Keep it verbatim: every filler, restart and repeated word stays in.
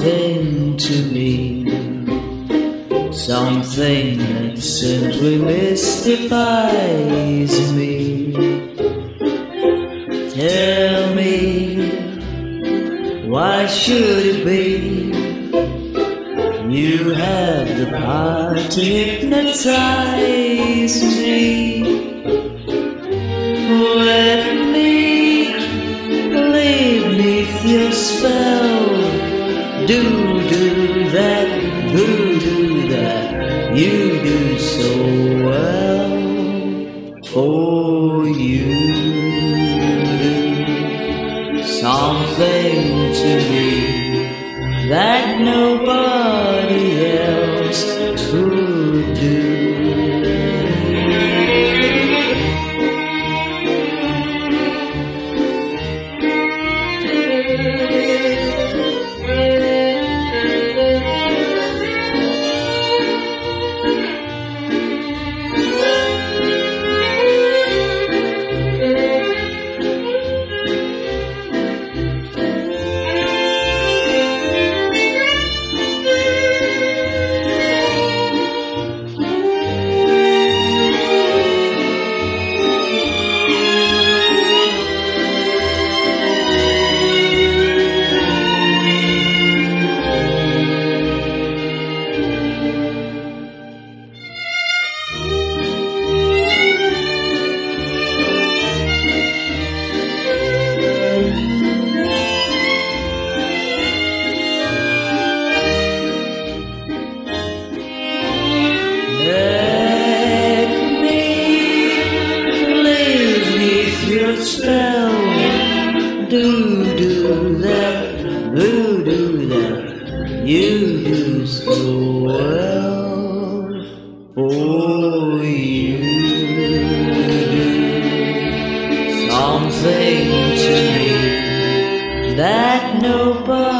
something to me, something that simply mystifies me. Tell me, why should it be you have the power to hypnotize me? Let me leave neath your spell. Do, do that, voodoo that you do so well. Oh, you do something to me that nobody else could do. Your spell, do do that, voodoo that you do so well. Oh, you do something to me that nobody